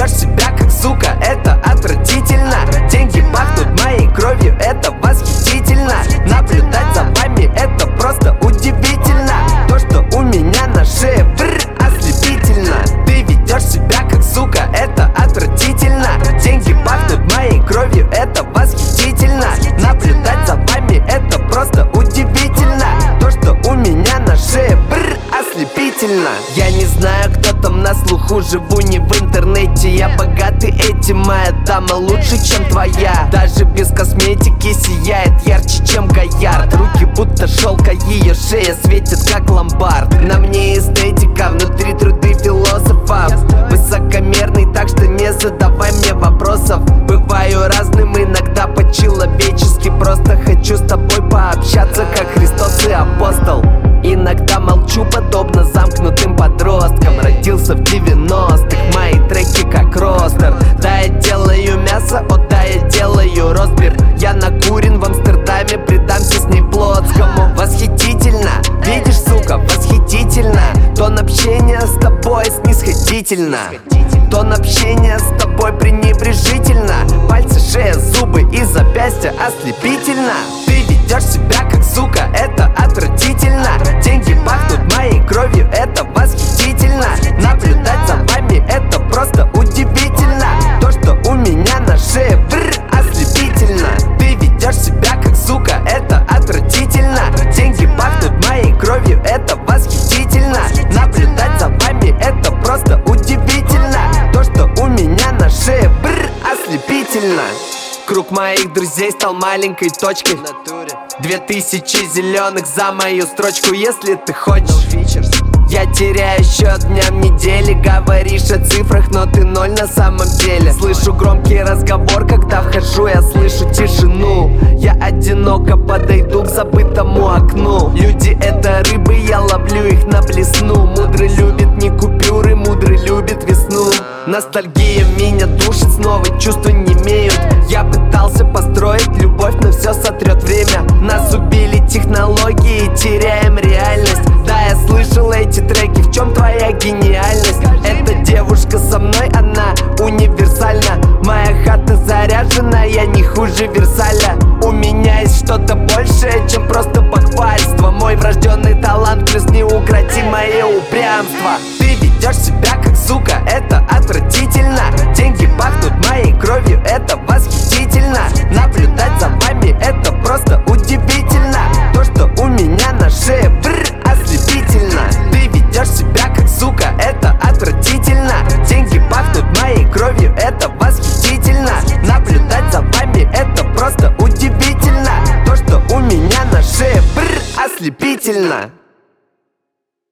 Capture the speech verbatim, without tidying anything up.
ведешь себя как сука, это отвратительно. Деньги пахнут моей кровью, это восхитительно. Наблюдать за вами, это просто удивительно. То, что у меня на шее, бррр, ослепительно. Ты ведешь себя как сука, это отвратительно. Деньги пахнут моей кровью, это восхитительно. Наблюдать за вами, это просто удивительно. То, что у меня на шее, бррр, ослепительно. Я не знаю, кто там на слуху, живу не в интернете. Я богатый этим, моя дама лучше, чем твоя. Даже без косметики сияет ярче, чем Гоярд. Руки будто шелка, ее шея светит, как ломбард. На мне эстетика, внутри труды философов. Высокомерный, так что не задавай мне вопросов. Бываю разным, иногда по-человечески. Просто хочу с тобой пообщаться, как Христос и апостол. Иногда молчу, подобно замкнутым подросткам. Родился в девяностых, мои треки как ростер. Да, я делаю мясо, о да, я делаю ростбиф. Я накурен в Амстердаме, предамся с ней Плотскому. Восхитительно, видишь, сука, восхитительно. Тон общения с тобой снисходительно. Тон общения с тобой пренебрежительно. Пальцы, шея, зубы и запястья ослепительно. Ты ведешь себя как сука, это отвратительно. Деньги пахнут моей кровью, это восхитительно. Наблюдать за вами, это просто удивительно. То, что у меня на шее, бррр, ослепительно. Ты ведешь себя как сука, это отвратительно. Деньги пахнут моей кровью, это восхитительно. Наблюдать за вами, это просто удивительно. То, что у меня на шее, бррр, ослепительно. Круг моих друзей стал маленькой точкой. Две тысячи зеленых за мою строчку, если ты хочешь. Я теряю счет дням недели. Говоришь о цифрах, но ты ноль на самом деле. Слышу громкий разговор, когда вхожу, я слышу тишину. Я одиноко подойду к забытому окну. Люди это рыбы, я ловлю их на блесну. Мудрый любит не купюры, мудрый любит весну. Ностальгия меня душит, снова чувства не имеют. Я пытался построить любовь, но все сотрет время. Нас убили технологии, теряем реальность. Да, я слышал эти треки, в чем твоя гениальность? Эта девушка со мной, она универсальна. Моя хата заряжена, я не хуже Версаля. У меня есть что-то большее, чем просто похвальство. Мой врожденный талант плюс неукротимое упрямство. Ты ведешь себя как сука, это отвратительно. Деньги пахнут моей кровью, это восхитительно. Наблюдать за вами, это просто удивительно. То, что у меня на шее, бррр, ослепительно. Ты ведешь себя как сука, это отвратительно. Деньги пахнут моей кровью, это восхитительно. Наблюдать за вами, это просто удивительно. То, что у меня на шее, бррр, ослепительно.